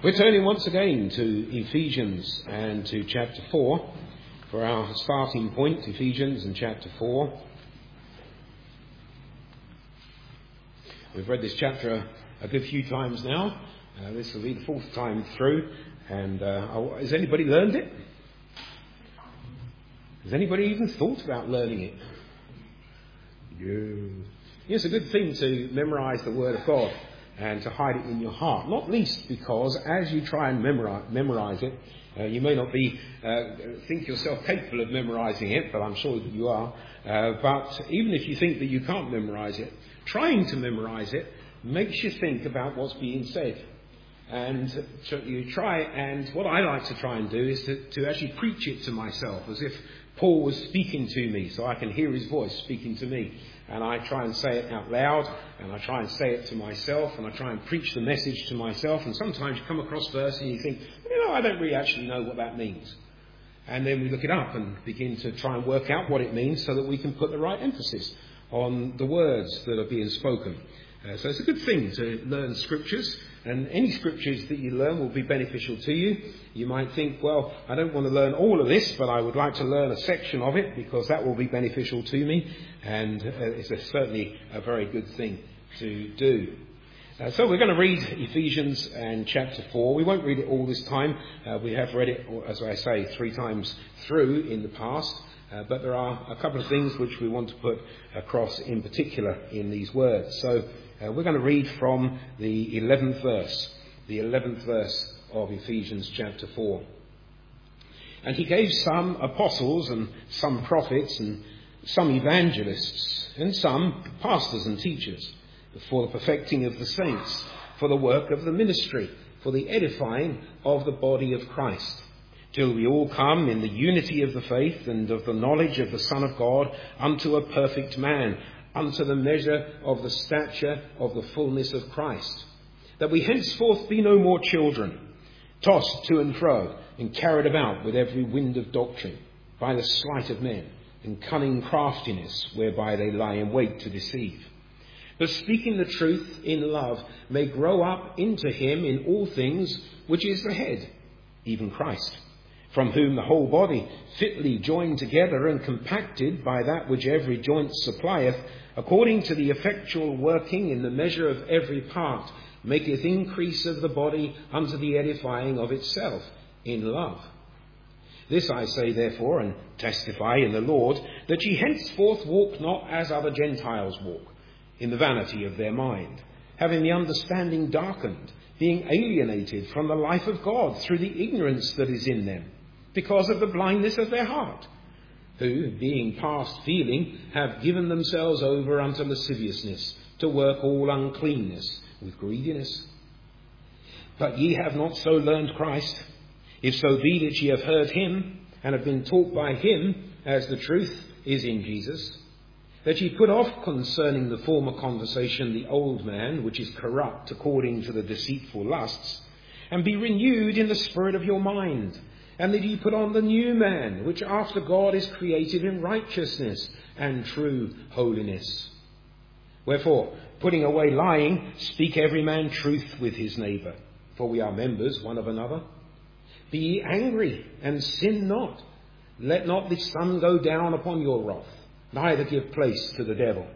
We're turning once again to Ephesians and to chapter 4 for our starting point, Ephesians and chapter 4. We've read this chapter a good few times now. This will be the fourth time through. And has anybody learned it? Has anybody even thought about learning it? Yeah. It's a good thing to memorise the Word of God and to hide it in your heart, not least because as you try and memorise it, you may not think yourself capable of memorising it, but I'm sure that you are. But even if you think that you can't memorise it, trying to memorise it makes you think about what's being said. And so you try, and what I like to try and do is to actually preach it to myself, as if Paul was speaking to me, so I can hear his voice speaking to me. And I try and say it out loud, and I try and say it to myself, and I try and preach the message to myself. And sometimes you come across verse and you think, I don't really actually know what that means. And then we look it up and begin to try and work out what it means so that we can put the right emphasis on the words that are being spoken. So it's a good thing to learn scriptures, and any scriptures that you learn will be beneficial to you. You might think, well, I don't want to learn all of this, but I would like to learn a section of it because that will be beneficial to me, and it's certainly a very good thing to do. So we're going to read Ephesians and chapter 4. We won't read it all this time. We have read it, as I say, 3 times through in the past. But there are a couple of things which we want to put across in particular in these words. So we're going to read from the 11th verse of Ephesians chapter 4. And he gave some apostles and some prophets and some evangelists and some pastors and teachers for the perfecting of the saints, for the work of the ministry, for the edifying of the body of Christ, till we all come in the unity of the faith and of the knowledge of the Son of God, unto a perfect man, unto the measure of the stature of the fullness of Christ, that we henceforth be no more children, tossed to and fro, and carried about with every wind of doctrine, by the sleight of men, and cunning craftiness, whereby they lie in wait to deceive. But speaking the truth in love may grow up into him in all things, which is the head, even Christ, from whom the whole body, fitly joined together and compacted by that which every joint supplieth, according to the effectual working in the measure of every part, maketh increase of the body unto the edifying of itself in love. This I say therefore, and testify in the Lord, that ye henceforth walk not as other Gentiles walk, in the vanity of their mind, having the understanding darkened, being alienated from the life of God through the ignorance that is in them, because of the blindness of their heart, who, being past feeling, have given themselves over unto lasciviousness, to work all uncleanness with greediness. But ye have not so learned Christ, if so be that ye have heard him, and have been taught by him, as the truth is in Jesus, that ye put off concerning the former conversation the old man, which is corrupt according to the deceitful lusts, and be renewed in the spirit of your mind, and that ye put on the new man, which after God is created in righteousness and true holiness. Wherefore, putting away lying, speak every man truth with his neighbour, for we are members one of another. Be ye angry, and sin not. Let not the sun go down upon your wrath, neither give place to the devil.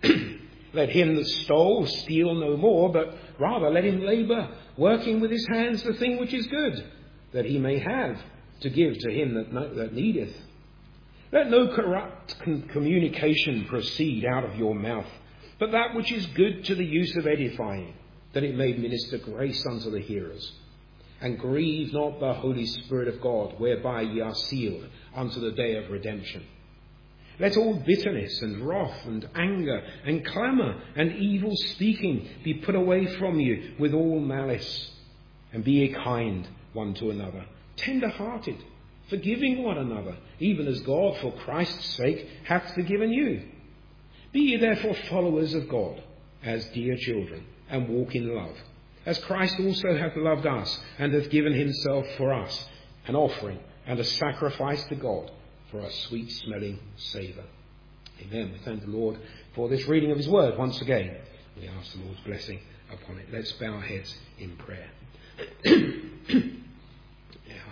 Let him that stole steal no more, but rather let him labour, working with his hands the thing which is good, that he may have to give to him that needeth. Let no corrupt communication proceed out of your mouth, but that which is good to the use of edifying, that it may minister grace unto the hearers. And grieve not the Holy Spirit of God, whereby ye are sealed unto the day of redemption. Let all bitterness and wrath and anger and clamour and evil speaking be put away from you with all malice. And be ye kind one to another, tender-hearted, forgiving one another, even as God for Christ's sake hath forgiven you. Be ye therefore followers of God, as dear children, and walk in love, as Christ also hath loved us, and hath given himself for us, an offering and a sacrifice to God, for a sweet-smelling savour. Amen. We thank the Lord for this reading of his word once again. We ask the Lord's blessing upon it. Let's bow our heads in prayer.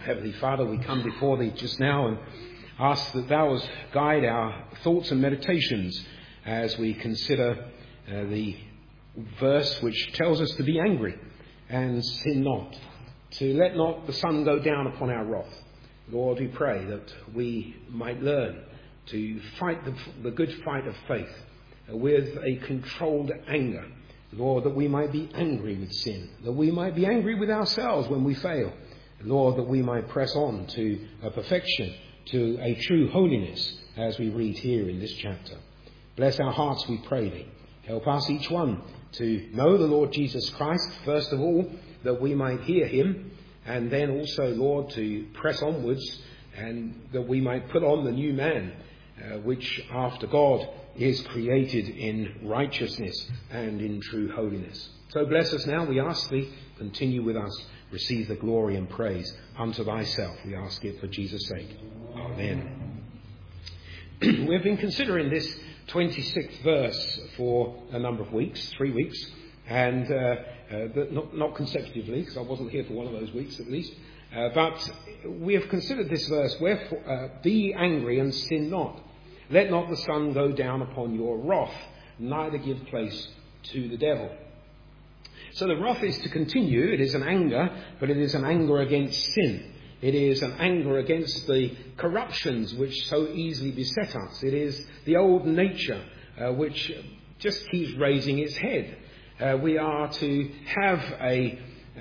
Heavenly Father, we come before Thee just now and ask that Thou would guide our thoughts and meditations as we consider the verse which tells us to be angry and sin not, to let not the sun go down upon our wrath. Lord, we pray that we might learn to fight the good fight of faith with a controlled anger. Lord, that we might be angry with sin, that we might be angry with ourselves when we fail. Lord, that we might press on to a perfection, to a true holiness, as we read here in this chapter. Bless our hearts, we pray Thee. Help us each one to know the Lord Jesus Christ, first of all, that we might hear Him, and then also, Lord, to press onwards, and that we might put on the new man, which after God is created in righteousness and in true holiness. So bless us now, we ask Thee, continue with us, receive the glory and praise unto Thyself. We ask it for Jesus' sake. Amen. We've been considering this 26th verse for a number of weeks, 3 weeks, and not consecutively, because I wasn't here for one of those weeks at least, but we have considered this verse, wherefore be angry and sin not. Let not the sun go down upon your wrath, neither give place to the devil. So the wrath is to continue. It is an anger, but it is an anger against sin. It is an anger against the corruptions which so easily beset us. It is the old nature which just keeps raising its head. We are to have a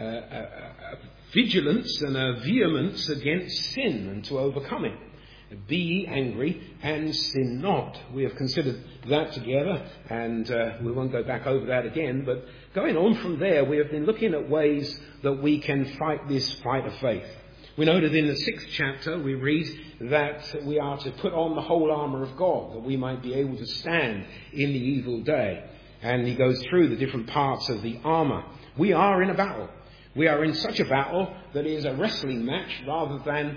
vigilance and a vehemence against sin and to overcome it. Be angry and sin not. We have considered that together, and we won't go back over that again. But going on from there, we have been looking at ways that we can fight this fight of faith. We know that in the 6th chapter we read that we are to put on the whole armour of God, that we might be able to stand in the evil day. And he goes through the different parts of the armour. We are in a battle. We are in such a battle that it is a wrestling match rather than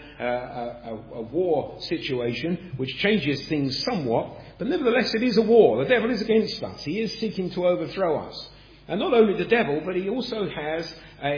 a war situation, which changes things somewhat. But nevertheless, it is a war. The devil is against us. He is seeking to overthrow us. And not only the devil, but he also has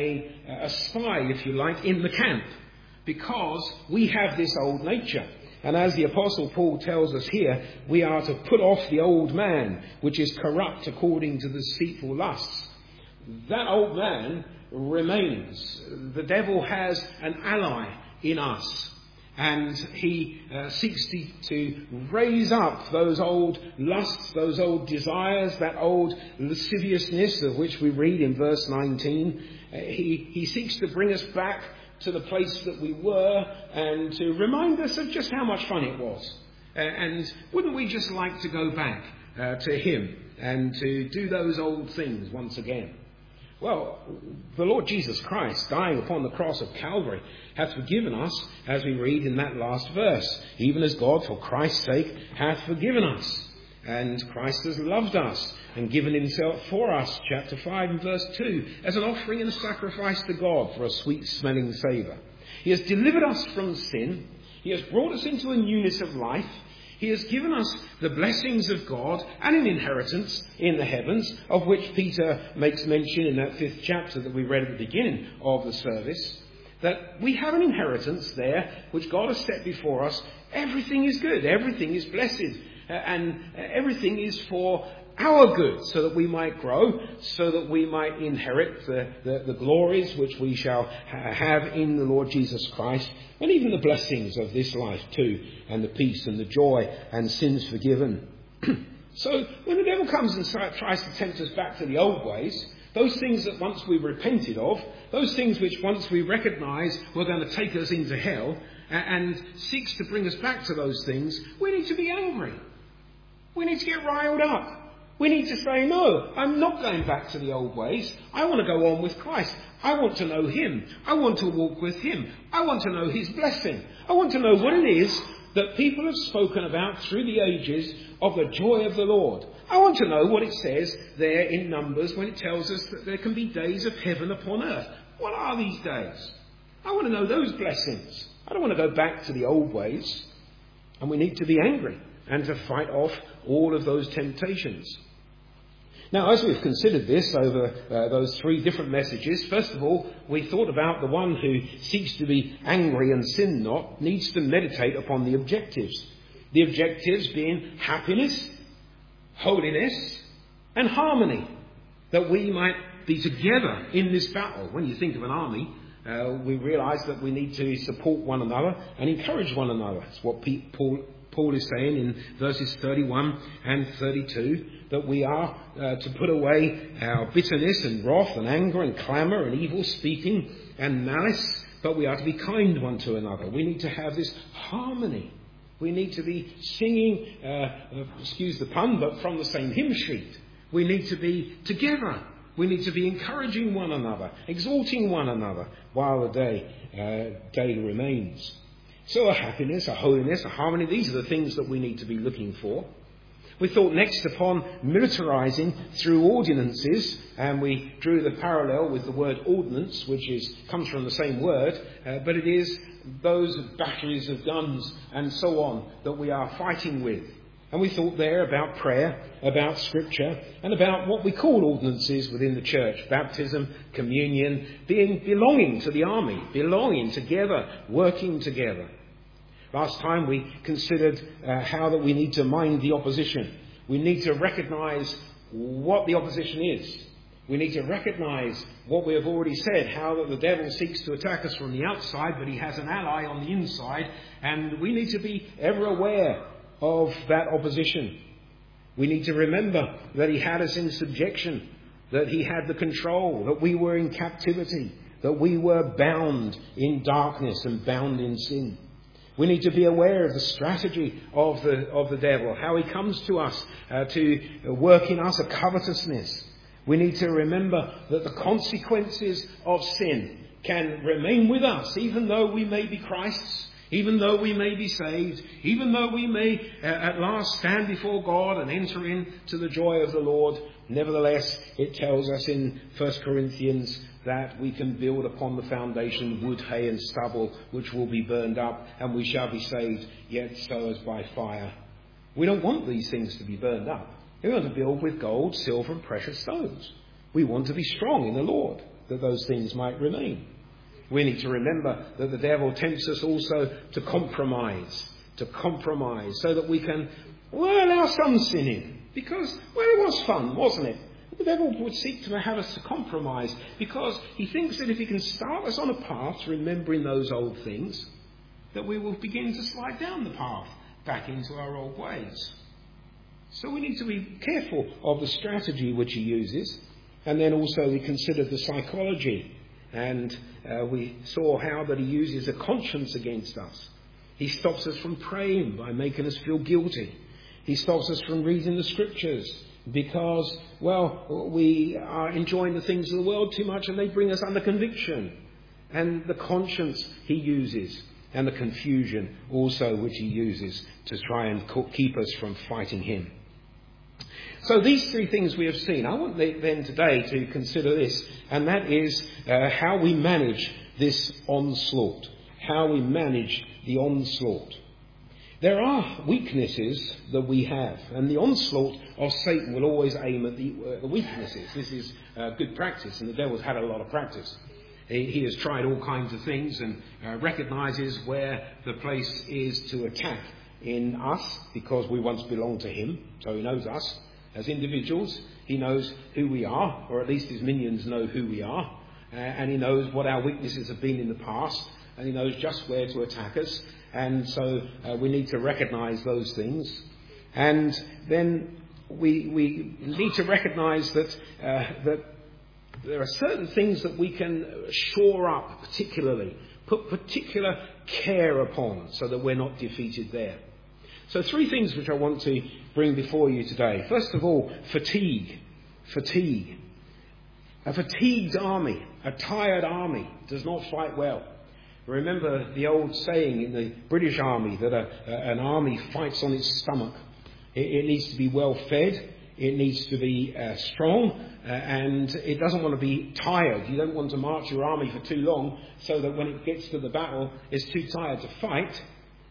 a spy, if you like, in the camp, because we have this old nature. And as the Apostle Paul tells us here, we are to put off the old man, which is corrupt according to the deceitful lusts. That old man remains. The devil has an ally in us, and he seeks to raise up those old lusts, those old desires, that old lasciviousness of which we read in verse 19. He seeks to bring us back to the place that we were and to remind us of just how much fun it was. And wouldn't we just like to go back to him and to do those old things once again? Well, the Lord Jesus Christ, dying upon the cross of Calvary, hath forgiven us, as we read in that last verse, even as God, for Christ's sake, hath forgiven us. And Christ has loved us and given himself for us, chapter 5 and verse 2, as an offering and a sacrifice to God for a sweet-smelling savour. He has delivered us from sin. He has brought us into a newness of life. He has given us the blessings of God and an inheritance in the heavens, of which Peter makes mention in that 5th chapter that we read at the beginning of the service, that we have an inheritance there which God has set before us. Everything is good, everything is blessed, and everything is for our good, so that we might grow, so that we might inherit the glories which we shall have in the Lord Jesus Christ, and even the blessings of this life too, and the peace and the joy and sins forgiven. So when the devil comes and tries to tempt us back to the old ways, those things that once we repented of, those things which once we recognise were going to take us into hell, and seeks to bring us back to those things, we need to be angry. We need to get riled up. We need to say, no, I'm not going back to the old ways. I want to go on with Christ. I want to know him. I want to walk with him. I want to know his blessing. I want to know what it is that people have spoken about through the ages of the joy of the Lord. I want to know what it says there in Numbers when it tells us that there can be days of heaven upon earth. What are these days? I want to know those blessings. I don't want to go back to the old ways. And we need to be angry and to fight off all of those temptations. Now, as we've considered this over those three different messages, first of all, we thought about the one who seeks to be angry and sin not needs to meditate upon the objectives. The objectives being happiness, holiness, and harmony, that we might be together in this battle. When you think of an army, we realise that we need to support one another and encourage one another. That's what Paul is saying in verses 31 and 32, that we are to put away our bitterness and wrath and anger and clamour and evil speaking and malice, but we are to be kind one to another. We need to have this harmony. We need to be singing, excuse the pun, but from the same hymn sheet. We need to be together. We need to be encouraging one another, exalting one another while the day remains. So a happiness, a holiness, a harmony, these are the things that we need to be looking for. We thought next upon militarising through ordinances, and we drew the parallel with the word ordnance, which comes from the same word, but it is those batteries of guns and so on that we are fighting with. And we thought there about prayer, about scripture, and about what we call ordinances within the church. Baptism, communion, belonging to the army, belonging together, working together. Last time we considered how that we need to mind the opposition. We need to recognise what the opposition is. We need to recognise what we have already said, how that the devil seeks to attack us from the outside, but he has an ally on the inside, and we need to be ever aware of that opposition. We need to remember that he had us in subjection, that he had the control, that we were in captivity, that we were bound in darkness and bound in sin. We need to be aware of the strategy of the devil, how he comes to us to work in us a covetousness. We need to remember that the consequences of sin can remain with us, even though we may be Christ's, even though we may be saved, even though we may at last stand before God and enter into the joy of the Lord. Nevertheless, it tells us in 1 Corinthians that we can build upon the foundation wood, hay and stubble, which will be burned up, and we shall be saved, yet so as by fire. We don't want these things to be burned up. We want to build with gold, silver and precious stones. We want to be strong in the Lord, that those things might remain. We need to remember that the devil tempts us also to compromise, so that we can allow some sin in. Because, it was fun, wasn't it? The devil would seek to have us to compromise, because he thinks that if he can start us on a path, remembering those old things, that we will begin to slide down the path back into our old ways. So we need to be careful of the strategy which he uses. And then also we considered the psychology. And we saw how that he uses a conscience against us. He stops us from praying by making us feel guilty. He stops us from reading the scriptures because, we are enjoying the things of the world too much and they bring us under conviction. And the conscience he uses, and the confusion also which he uses to try and keep us from fighting him. So these three things we have seen. I want then today to consider this, and that is how we manage this onslaught. How we manage the onslaught. There are weaknesses that we have, and the onslaught of Satan will always aim at the weaknesses. This is good practice, and the devil's had a lot of practice. He has tried all kinds of things and recognises where the place is to attack in us, because we once belonged to him, so he knows us. As individuals, he knows who we are, or at least his minions know who we are, and he knows what our weaknesses have been in the past, and he knows just where to attack us, and so we need to recognise those things. And then we need to recognise that there are certain things that we can shore up particularly, put particular care upon, so that we're not defeated there. So three things which I want to bring before you today. First of all, fatigue. Fatigue. A fatigued army, a tired army, does not fight well. Remember the old saying in the British Army that an army fights on its stomach. It needs to be well fed, it needs to be strong, and it doesn't want to be tired. You don't want to march your army for too long so that when it gets to the battle, it's too tired to fight.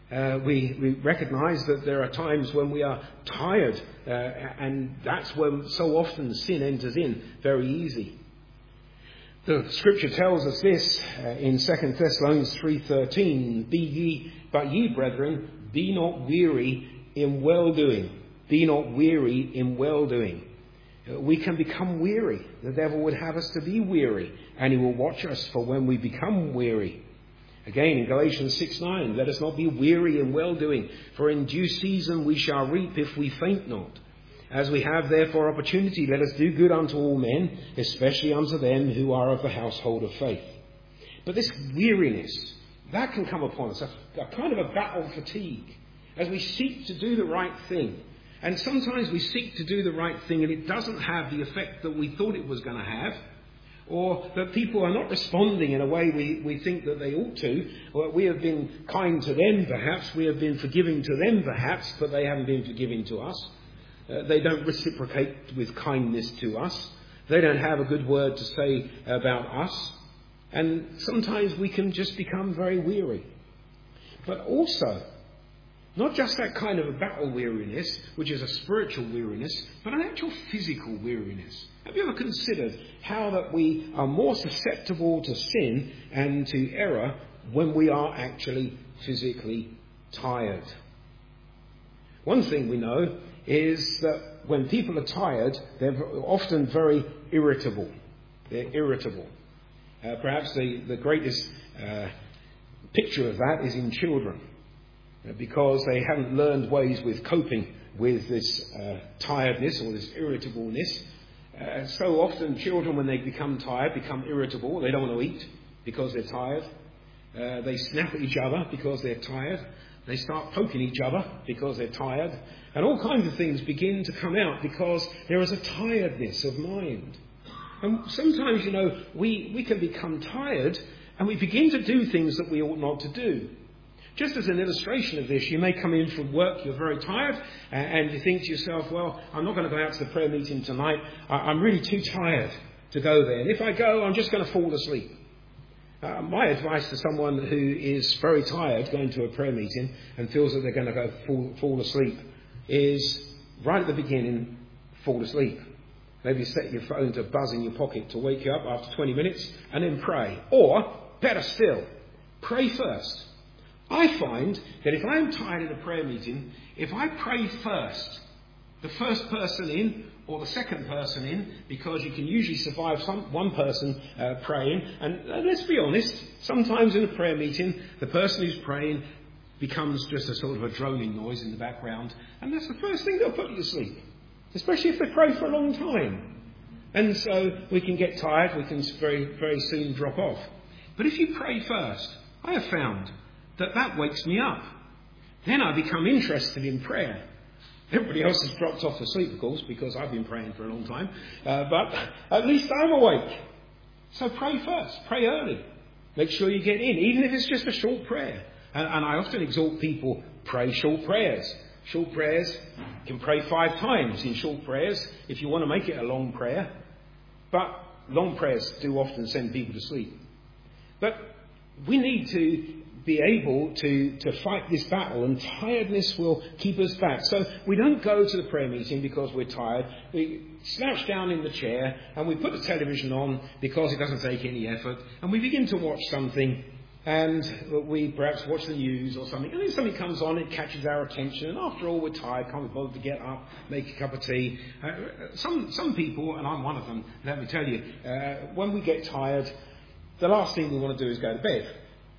We recognise that there are times when we are tired, and that's when so often sin enters in very easy. The Scripture tells us this in 2 Thessalonians 3:13, But ye, brethren, be not weary in well-doing. Be not weary in well-doing. We can become weary. The devil would have us to be weary, and he will watch us for when we become weary. Again, in Galatians 6:9, let us not be weary in well-doing, for in due season we shall reap if we faint not. As we have therefore opportunity, let us do good unto all men, especially unto them who are of the household of faith. But this weariness, that can come upon us, a kind of a battle fatigue, as we seek to do the right thing. And sometimes we seek to do the right thing and it doesn't have the effect that we thought it was going to have, or that people are not responding in a way we think that they ought to. Or we have been kind to them perhaps, we have been forgiving to them perhaps, but they haven't been forgiving to us. They don't reciprocate with kindness to us. They don't have a good word to say about us. And sometimes we can just become very weary. But also, not just that kind of a battle weariness, which is a spiritual weariness, but an actual physical weariness. Have you ever considered how that we are more susceptible to sin and to error when we are actually physically tired? One thing we know is that when people are tired, they're often very irritable. They're irritable. Perhaps the greatest picture of that is in children, because they haven't learned ways with coping with this tiredness or this irritableness. So often children, when they become tired, become irritable. They don't want to eat because they're tired. They snap at each other because they're tired. They start poking each other because they're tired. And all kinds of things begin to come out because there is a tiredness of mind. And sometimes, we can become tired and we begin to do things that we ought not to do. Just as an illustration of this, you may come in from work, you're very tired, and you think to yourself, well, I'm not going to go out to the prayer meeting tonight. I'm really too tired to go there. And if I go, I'm just going to fall asleep. My advice to someone who is very tired going to a prayer meeting and feels that they're going to go fall asleep is, right at the beginning, fall asleep. Maybe set your phone to buzz in your pocket to wake you up after 20 minutes and then pray. Or, better still, pray first. I find that if I'm tired in a prayer meeting, if I pray first, the first person in or the second person in, because you can usually survive one person praying. And let's be honest, sometimes in a prayer meeting, the person who's praying becomes just a sort of a droning noise in the background, and that's the first thing they'll put you to sleep, especially if they pray for a long time. And so we can get tired, we can very, very soon drop off. But if you pray first, I have found that wakes me up. Then I become interested in prayer. Everybody else has dropped off to sleep, of course, because I've been praying for a long time. But at least I'm awake. So pray first. Pray early. Make sure you get in, even if it's just a short prayer. And I often exhort people, pray short prayers. Short prayers, you can pray 5 times in short prayers if you want to make it a long prayer. But long prayers do often send people to sleep. But we need to be able to fight this battle, and tiredness will keep us back. So we don't go to the prayer meeting because we're tired. We slouch down in the chair and we put the television on because it doesn't take any effort, and we begin to watch something, and we perhaps watch the news or something, and then something comes on, it catches our attention, and after all we're tired, can't be bothered to get up, make a cup of tea. Some people, and I'm one of them, let me tell you, when we get tired, the last thing we want to do is go to bed.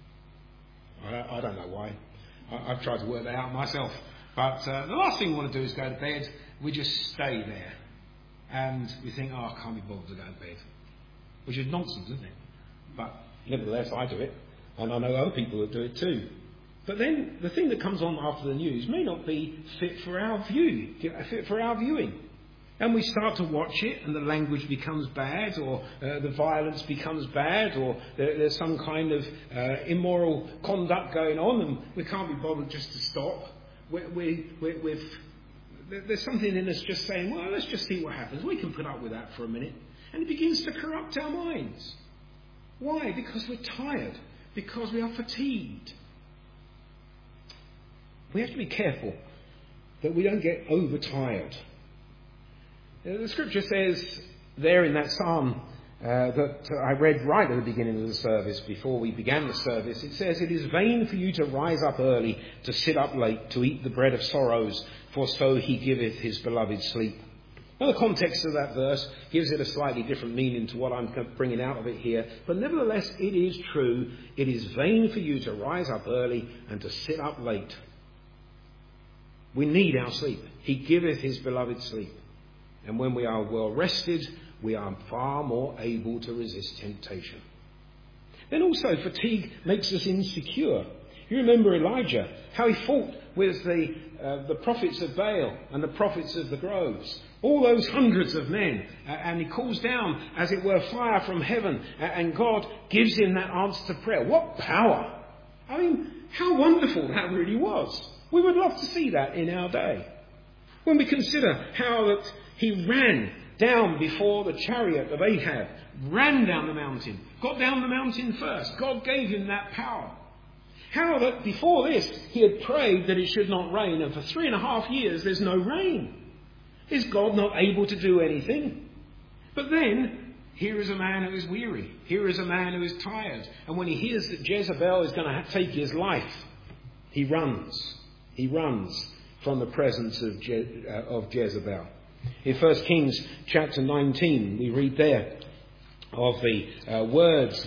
I don't know why. I've tried to work that out myself. But the last thing we want to do is go to bed. We just stay there. And we think, I can't be bothered to go to bed. Which is nonsense, isn't it? But nevertheless, I do it. And I know other people that do it too. But then the thing that comes on after the news may not be fit for our viewing. And we start to watch it, and the language becomes bad, or the violence becomes bad, or there's some kind of immoral conduct going on, and we can't be bothered just to stop. There's something in us just saying, well, let's just see what happens. We can put up with that for a minute. And it begins to corrupt our minds. Why? Because we're tired. Because we are fatigued. we have to be careful that we don't get overtired. The scripture says there in that psalm that I read right at the beginning of the service, before we began the service, it says, "It is vain for you to rise up early, to sit up late, to eat the bread of sorrows, for so he giveth his beloved sleep." Now, the context of that verse gives it a slightly different meaning to what I'm bringing out of it here. But nevertheless, it is true. It is vain for you to rise up early and to sit up late. We need our sleep. He giveth his beloved sleep. And when we are well rested, we are far more able to resist temptation. Then also, fatigue makes us insecure. You remember Elijah, how he fought with the prophets of Baal and the prophets of the groves. All those hundreds of men. And he calls down, as it were, fire from heaven. And God gives him that answer to prayer. What power! I mean, how wonderful that really was. We would love to see that in our day. When we consider how that he ran down before the chariot of Ahab, ran down the mountain, got down the mountain first. God gave him that power. How that before this he had prayed that it should not rain, and for 3.5 years there's no rain. Is God not able to do anything? But then, here is a man who is weary. Here is a man who is tired. And when he hears that Jezebel is going to take his life, he runs. He runs from the presence of Jezebel. In 1 Kings chapter 19, we read there of the words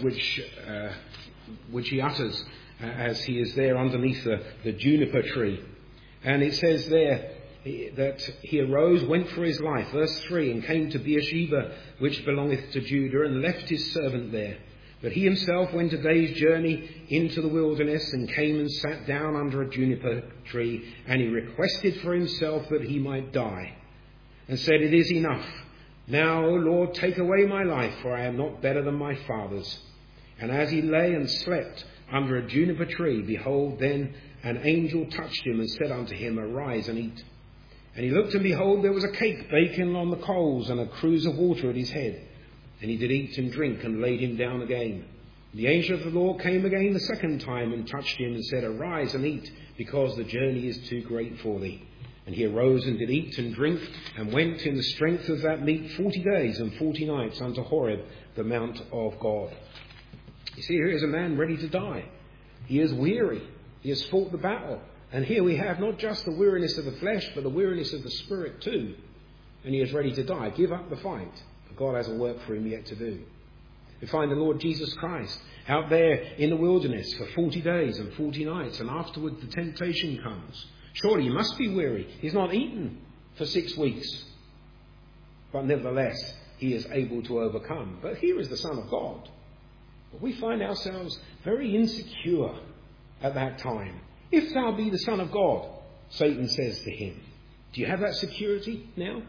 which he utters as he is there underneath the juniper tree. And it says there that he arose, went for his life, verse 3, and came to Beersheba, which belongeth to Judah, and left his servant there. But he himself went a day's journey into the wilderness, and came and sat down under a juniper tree, and he requested for himself that he might die, and said, "It is enough. Now, O Lord, take away my life, for I am not better than my fathers." And as he lay and slept under a juniper tree, behold, then an angel touched him and said unto him, "Arise and eat." And he looked, and behold, there was a cake baking on the coals, and a cruse of water at his head. And he did eat and drink, and laid him down again. The angel of the Lord came again the second time, and touched him, and said, "Arise and eat, because the journey is too great for thee." And he arose and did eat and drink, and went in the strength of that meat 40 days and 40 nights unto Horeb, the mount of God. You see, here is a man ready to die. He is weary. He has fought the battle. And here we have not just the weariness of the flesh, but the weariness of the spirit too. And he is ready to die. Give up the fight. For God has a work for him yet to do. We find the Lord Jesus Christ out there in the wilderness for 40 days and 40 nights. And afterward the temptation comes. Surely he must be weary. He's not eaten for 6 weeks. But nevertheless, he is able to overcome. But here is the Son of God. But we find ourselves very insecure at that time. If thou be the Son of God, Satan says to him. Do you have that security now?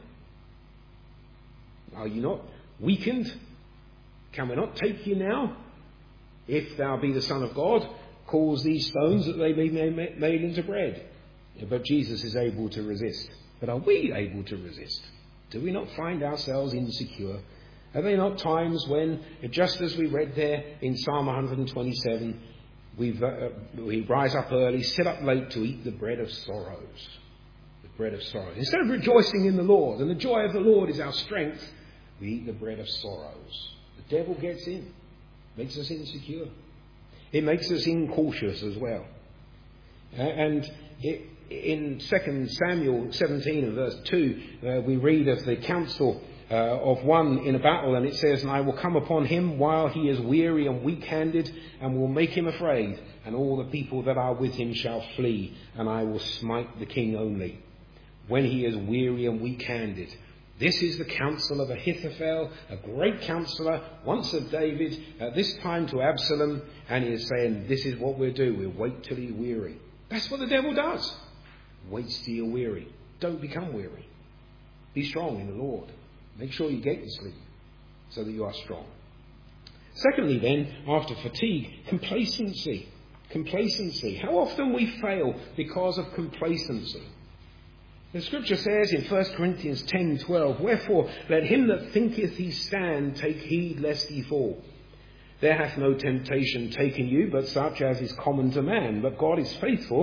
Are you not weakened? Can we not take you now? If thou be the Son of God, cause these stones that they be made into bread. But Jesus is able to resist. But are we able to resist? Do we not find ourselves insecure? Are there not times when, just as we read there in Psalm 127, we rise up early, sit up late to eat the bread of sorrows? The bread of sorrows. Instead of rejoicing in the Lord, and the joy of the Lord is our strength, we eat the bread of sorrows. The devil gets in, makes us insecure. It makes us incautious as well. And in 2 Samuel 17 and verse 2, we read of the counsel of one in a battle, and it says, "And I will come upon him while he is weary and weak-handed, and will make him afraid, and all the people that are with him shall flee, and I will smite the king only, when he is weary and weak-handed." This is the counsel of Ahithophel, a great counsellor, once of David, at this time to Absalom, and he is saying, this is what we'll do, we'll wait till he's weary. That's what the devil does. Wait till you're weary. Don't become weary. Be strong in the Lord. Make sure you get your sleep so that you are strong. Secondly then, after fatigue, complacency. Complacency. How often we fail because of complacency. The scripture says in 1 Corinthians 10:12, "Wherefore let him that thinketh he stand take heed lest he fall. There hath no temptation taken you, but such as is common to man. But God is faithful,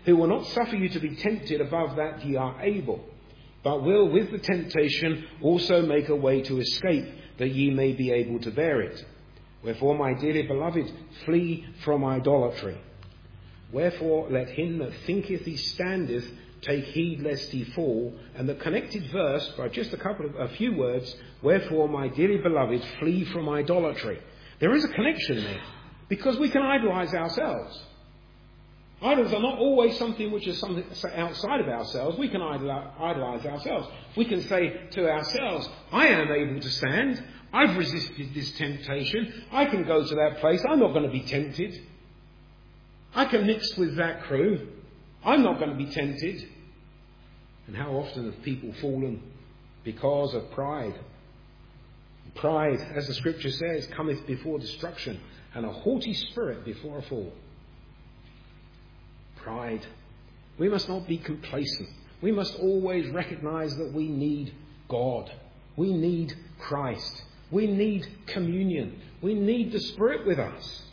who will not suffer you to be tempted above that ye are able, but will with the temptation also make a way to escape, that ye may be able to bear it. Wherefore, my dearly beloved, flee from idolatry. Wherefore, let him that thinketh he standeth take heed lest he fall. And the connected verse, by just a few words, wherefore, my dearly beloved, flee from idolatry. There is a connection there, because we can idolize ourselves. Idols are not always something which is something outside of ourselves. We can idolize ourselves. We can say to ourselves, I am able to stand. I've resisted this temptation. I can go to that place. I'm not going to be tempted. I can mix with that crew. I'm not going to be tempted. And how often have people fallen because of pride? Pride, as the scripture says, cometh before destruction, and a haughty spirit before a fall. Pride. We must not be complacent. We must always recognize that we need God. We need Christ. We need communion. We need the Spirit with us.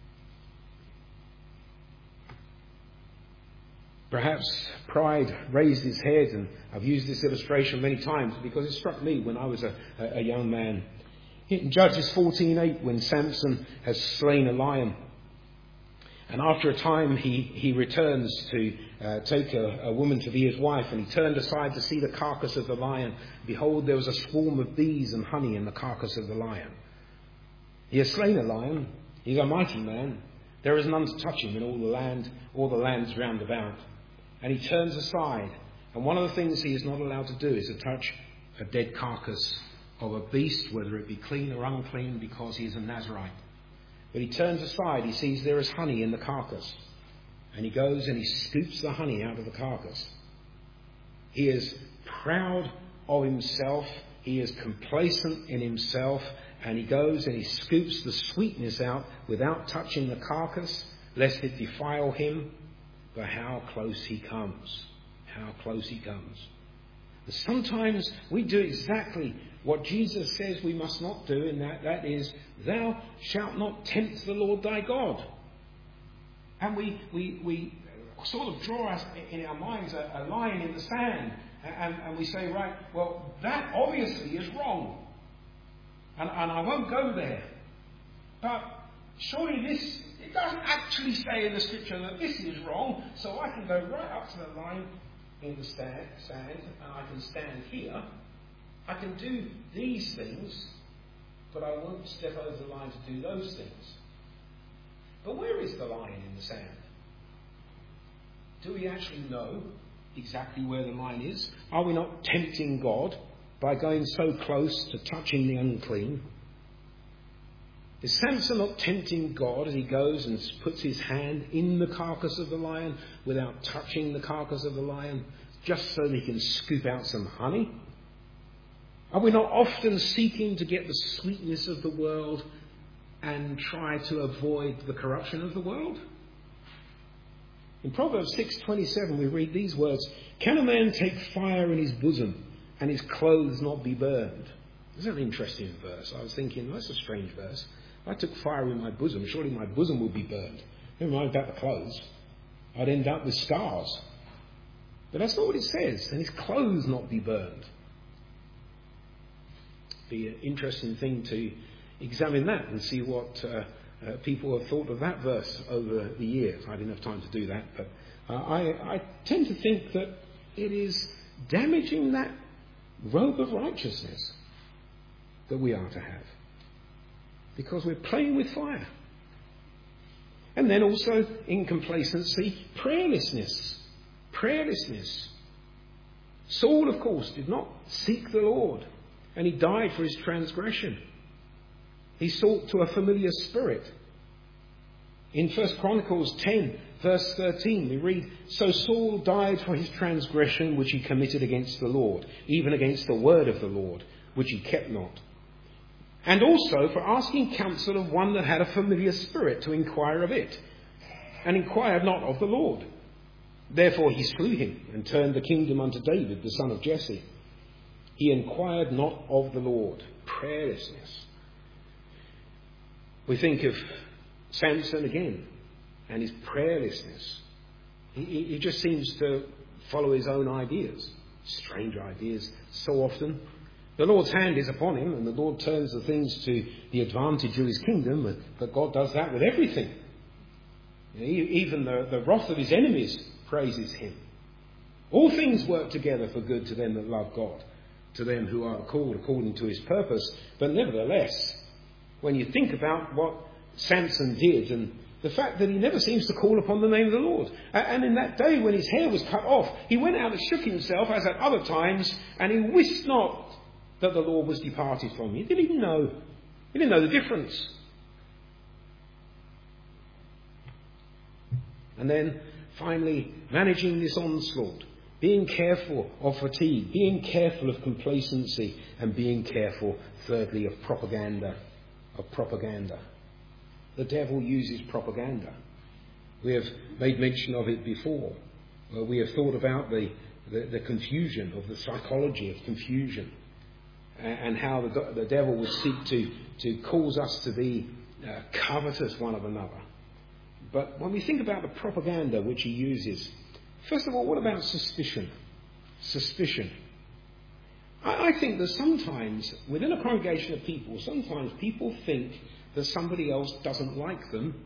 Perhaps pride raised his head, and I've used this illustration many times because it struck me when I was a young man. In Judges 14:8, when Samson has slain a lion, and after a time he returns to take a woman to be his wife, and he turned aside to see the carcass of the lion. Behold, there was a swarm of bees and honey in the carcass of the lion. He has slain a lion. He's a mighty man. There is none to touch him in all the lands round about. And he turns aside. And one of the things he is not allowed to do is to touch a dead carcass of a beast, whether it be clean or unclean, because he is a Nazarite. But he turns aside. He sees there is honey in the carcass. And he goes and he scoops the honey out of the carcass. He is proud of himself. He is complacent in himself. And he goes and he scoops the sweetness out without touching the carcass, lest it defile him. But how close he comes. How close he comes. And sometimes we do exactly what Jesus says we must not do, and that is, thou shalt not tempt the Lord thy God. And we sort of draw us in our minds a line in the sand, and we say, right, well, that obviously is wrong. And I won't go there. But surely it doesn't actually say in the scripture that this is wrong, so I can go right up to the line in the sand, and I can stand here. I can do these things, but I won't step over the line to do those things. But where is the line in the sand? Do we actually know exactly where the line is? Are we not tempting God by going so close to touching the unclean? Is Samson not tempting God as he goes and puts his hand in the carcass of the lion without touching the carcass of the lion, just so that he can scoop out some honey? Are we not often seeking to get the sweetness of the world and try to avoid the corruption of the world? In Proverbs 6:27 we read these words, "Can a man take fire in his bosom and his clothes not be burned?" Isn't that an interesting verse? I was thinking, well, that's a strange verse. If I took fire in my bosom, surely my bosom would be burned. Never mind about the clothes. I'd end up with scars. But that's not what it says. And his clothes not be burned. Be an interesting thing to examine that and see what people have thought of that verse over the years. I didn't have time to do that, but I tend to think that it is damaging that robe of righteousness that we are to have, because we're playing with fire. And then also in complacency, prayerlessness. Saul, of course, did not seek the Lord, and he died for his transgression. He sought to a familiar spirit. In 1 Chronicles 10, verse 13, we read, "So Saul died for his transgression which he committed against the Lord, even against the word of the Lord, which he kept not. And also for asking counsel of one that had a familiar spirit to inquire of it, and inquired not of the Lord. Therefore he slew him, and turned the kingdom unto David, the son of Jesse. He inquired not of the Lord." Prayerlessness. We think of Samson again, and his prayerlessness. He just seems to follow his own ideas, strange ideas so often. The Lord's hand is upon him, and the Lord turns the things to the advantage of his kingdom, but God does that with everything. Even the wrath of his enemies praises him. All things work together for good to them that love God, to them who are called according to his purpose. But nevertheless, when you think about what Samson did, and the fact that he never seems to call upon the name of the Lord. And in that day when his hair was cut off, he went out and shook himself, as at other times, and he wist not that the Lord was departed from him. He didn't even know. He didn't know the difference. And then, finally, managing this onslaught, being careful of fatigue, being careful of complacency, and being careful, thirdly, of propaganda. The devil uses propaganda. We have made mention of it before. We have thought about the confusion, of the psychology of confusion, and how the devil would seek to cause us to be covetous one of another. But when we think about the propaganda which he uses, first of all, what about suspicion? Suspicion. I think that sometimes, within a congregation of people, sometimes people think that somebody else doesn't like them.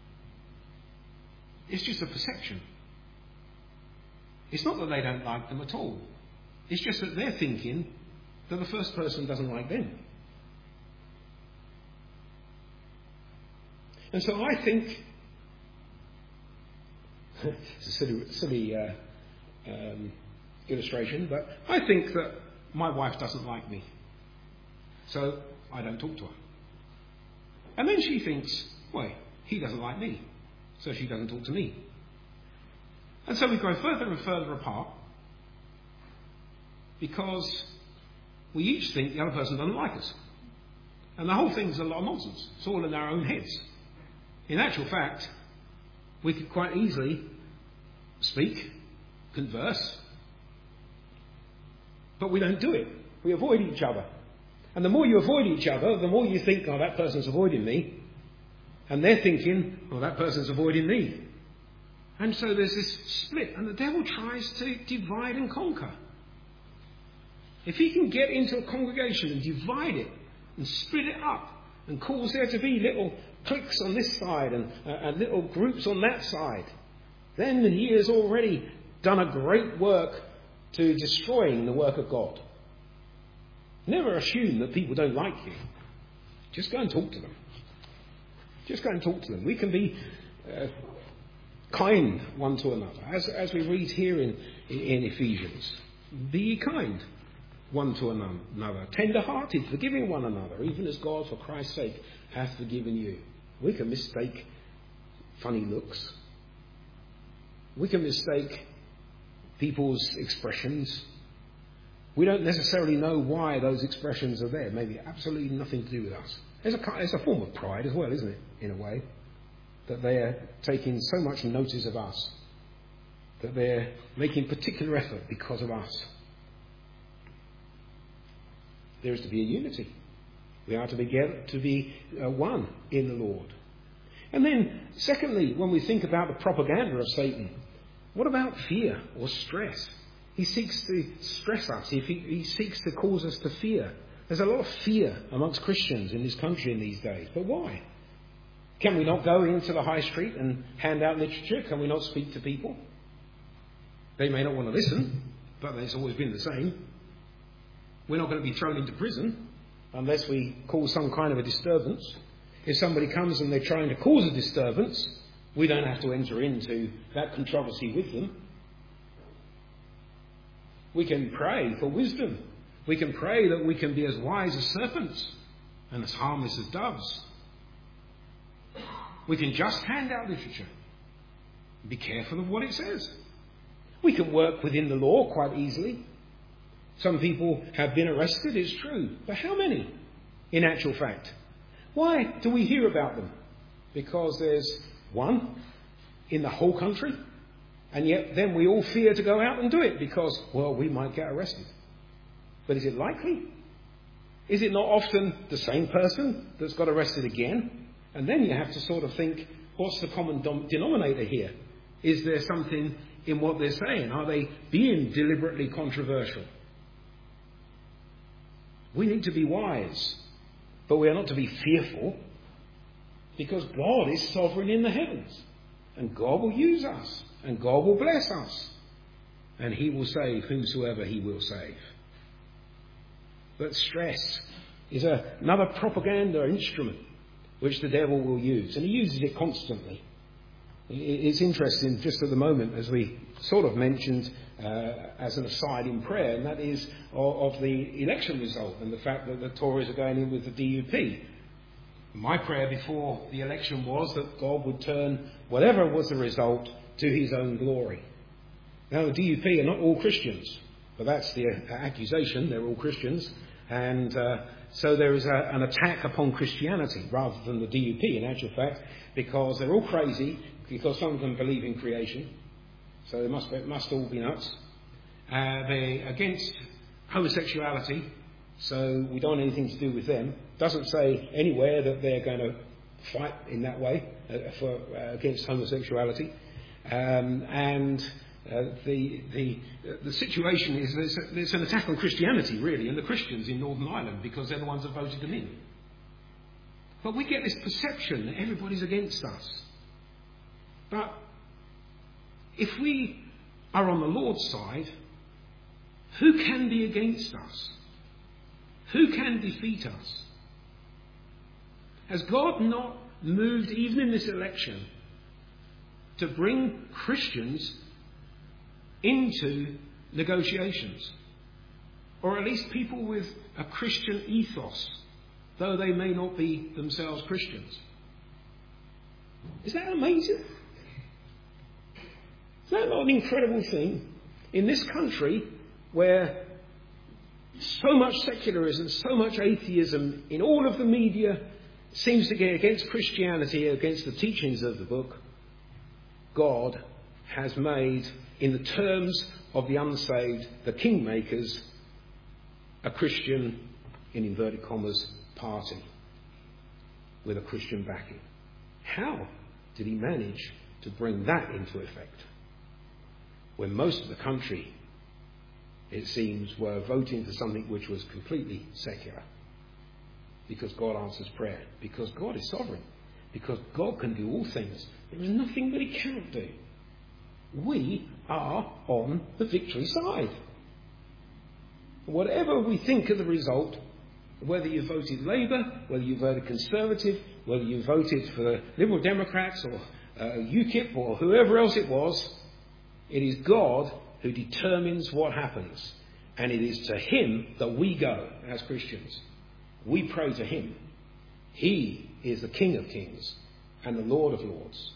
It's just a perception. It's not that they don't like them at all. It's just that they're thinking that the first person doesn't like them. And so I think, it's a silly illustration, but I think that my wife doesn't like me, so I don't talk to her. And then she thinks, well, he doesn't like me, so she doesn't talk to me. And so we go further and further apart because we each think the other person doesn't like us. And the whole thing's a lot of nonsense. It's all in our own heads. In actual fact, we could quite easily speak, converse, but we don't do it. We avoid each other. And the more you avoid each other, the more you think, oh, that person's avoiding me. And they're thinking, oh, that person's avoiding me. And so there's this split, and the devil tries to divide and conquer. If he can get into a congregation and divide it and split it up and cause there to be little cliques on this side and little groups on that side, then he has already done a great work to destroying the work of God. Never assume that people don't like you. Just go and talk to them. Just go and talk to them. We can be kind one to another. As we read here in Ephesians, be kind one to another, tender-hearted, forgiving one another, even as God, for Christ's sake, hath forgiven you. We can mistake funny looks. We can mistake people's expressions. We don't necessarily know why those expressions are there. Maybe absolutely nothing to do with us. It's a form of pride as well, isn't it, in a way, that they're taking so much notice of us, that they're making particular effort because of us. There is to be a unity. We are to be one in the Lord. And then, secondly, when we think about the propaganda of Satan, what about fear or stress? He seeks to stress us. He seeks to cause us to fear. There's a lot of fear amongst Christians in this country in these days. But why? Can we not go into the high street and hand out literature? Can we not speak to people? They may not want to listen, but it's always been the same. We're not going to be thrown into prison unless we cause some kind of a disturbance. If somebody comes and they're trying to cause a disturbance, we don't have to enter into that controversy with them. We can pray for wisdom. We can pray that we can be as wise as serpents and as harmless as doves. We can just hand out literature. Be careful of what it says. We can work within the law quite easily. Some people have been arrested, it's true. But how many, in actual fact? Why do we hear about them? Because there's one in the whole country. And yet then we all fear to go out and do it because, well, we might get arrested. But is it likely? Is it not often the same person that's got arrested again? And then you have to sort of think, what's the common denominator here? Is there something in what they're saying? Are they being deliberately controversial? We need to be wise, but we are not to be fearful, because God is sovereign in the heavens, and God will use us, and God will bless us, and he will save whomsoever he will save. But stress is another propaganda instrument which the devil will use, and he uses it constantly. It's interesting, just at the moment, as we sort of mentioned as an aside in prayer, and that is of the election result and the fact that the Tories are going in with the DUP. My prayer before the election was that God would turn whatever was the result to his own glory. Now, the DUP are not all Christians, but that's the accusation. They're all Christians. And so there is an attack upon Christianity rather than the DUP, in actual fact, because they're all crazy, because some of them believe in creation. So they must all be nuts. They're against homosexuality, so we don't want anything to do with them. Doesn't say anywhere that they're going to fight in that way against homosexuality. The situation is there's an attack on Christianity, really, and the Christians in Northern Ireland, because they're the ones that voted them in. But we get this perception that everybody's against us. But if we are on the Lord's side, who can be against us? Who can defeat us? Has God not moved, even in this election, to bring Christians into negotiations? Or at least people with a Christian ethos, though they may not be themselves Christians. Is that amazing? Is that not an incredible thing? In this country where so much secularism, so much atheism in all of the media seems to get against Christianity, against the teachings of the book, God has made, in the terms of the unsaved, the kingmakers, a Christian, in inverted commas, party with a Christian backing. How did he manage to bring that into effect when most of the country, it seems, were voting for something which was completely secular? Because God answers prayer, because God is sovereign, because God can do all things. There is nothing that he cannot do. We are on the victory side. Whatever we think of the result, whether you voted Labour, whether you voted Conservative, whether you voted for the Liberal Democrats or UKIP or whoever else it was, it is God who determines what happens. And it is to him that we go as Christians. We pray to him. He is the King of Kings and the Lord of Lords.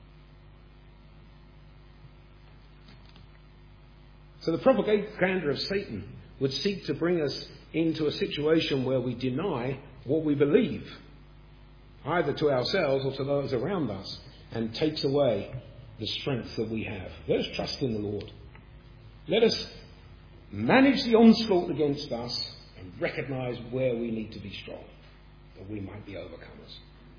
So the propaganda of Satan would seek to bring us into a situation where we deny what we believe, either to ourselves or to those around us, and takes away the strength that we have. Let us trust in the Lord. Let us manage the onslaught against us and recognise where we need to be strong, that we might be overcomers.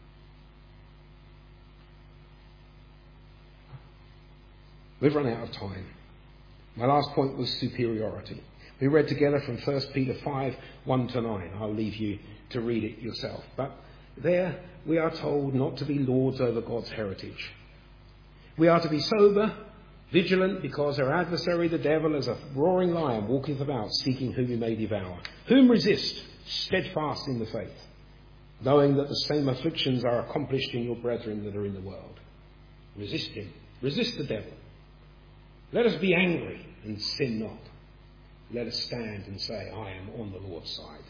We've run out of time. My last point was superiority. We read together from 1 Peter 5, 1-9. I'll leave you to read it yourself. But there we are told not to be lords over God's heritage. We are to be sober, vigilant, because our adversary, the devil, as a roaring lion, walketh about, seeking whom he may devour. Whom resist, steadfast in the faith, knowing that the same afflictions are accomplished in your brethren that are in the world. Resist him. Resist the devil. Let us be angry and sin not. Let us stand and say, I am on the Lord's side.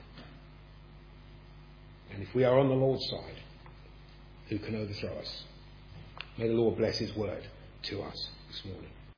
And if we are on the Lord's side, who can overthrow us? May the Lord bless his word to us this morning.